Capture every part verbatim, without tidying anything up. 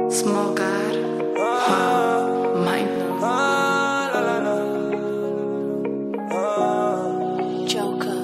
Small God, huh? Mind Joker.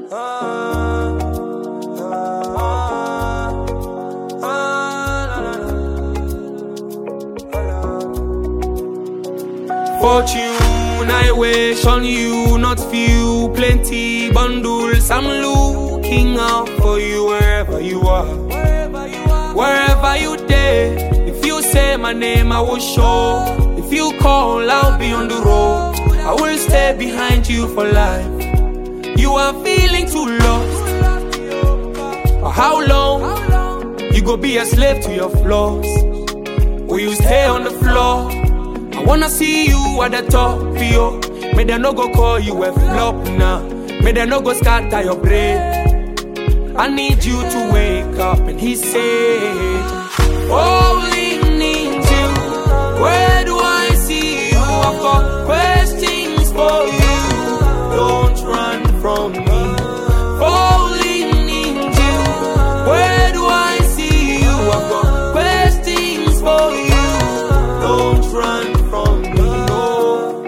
Fortune, I wish on you, not few, plenty bundles. I'm looking out for you wherever you are. Wherever you dare, if you say my name, I will show. If you call, I'll be on the road. I will stay behind you for life. You are feeling too lost. For how long? You go be a slave to your flaws. Will you stay on the floor? I wanna see you at the top, yo. May they no go call you a flop now. May they no go scatter your brain. I need you to wake up. And he said, only need you. Where do I see you? I've got questions for you. Don't run from me. Only need you. Where do I see you? I've got questions for you. Don't run from me, no.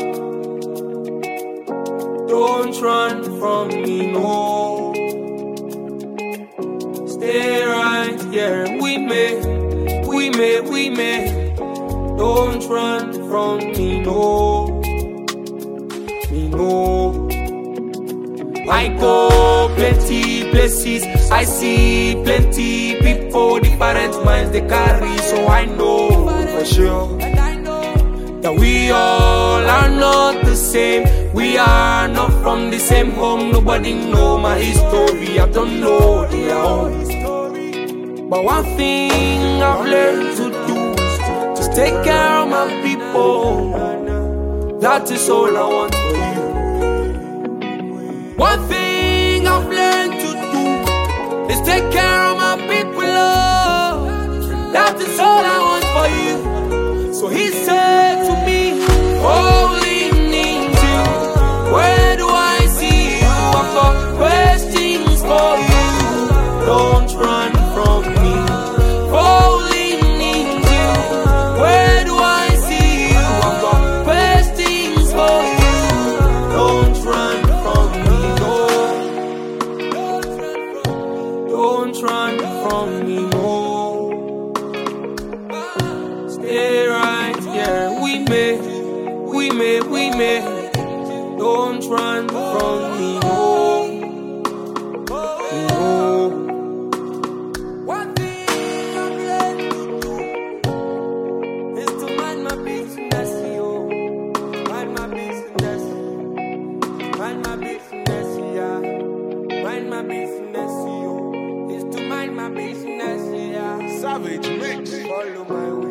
Don't run from me, no. Stay right here with me, with me, with me. Don't run from me, no. Me, no. I go plenty places, I see plenty people, different minds they carry, so I know for sure that we all are not the same. We are not from the same home. Nobody know my history. I don't know their own. But one thing I've learned to do is just take care of my people. That is all I want for you. One thing I've learned to do is take care of my people. Oh, that is all I want for you. So he said to me, only need you. Where do I see you? I've got questions for you. Don't run from me. Only need you. Where do I see you? I've got questions for you. Don't run from me, no. Don't run from me, no. Stay right here with me, with me, with me. Don't run from me, no. No. One thing I'm ready to do is to mind my business, yo. Mind my business. Mind my business, yeah. Mind my business, yo. Is to mind my business, yeah. Savage mix. Follow my way.